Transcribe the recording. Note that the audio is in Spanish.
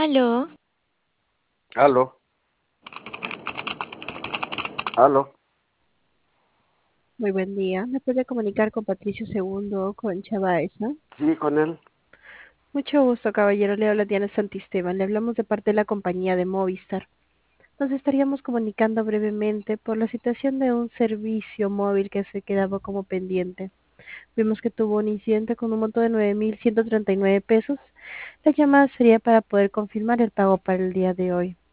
Aló, Aló, aló. Muy buen día. ¿Me puede comunicar con Patricio Segundo o con Chavaesa? Sí, con él. Mucho gusto, caballero. Le habla Diana Santisteban. Le hablamos de parte de la compañía de Movistar. Nos estaríamos comunicando brevemente por la situación de un servicio móvil que se quedaba como pendiente. Vimos que tuvo un incidente con un monto de 9.139 pesos. La llamada sería para poder confirmar el pago para el día de hoy.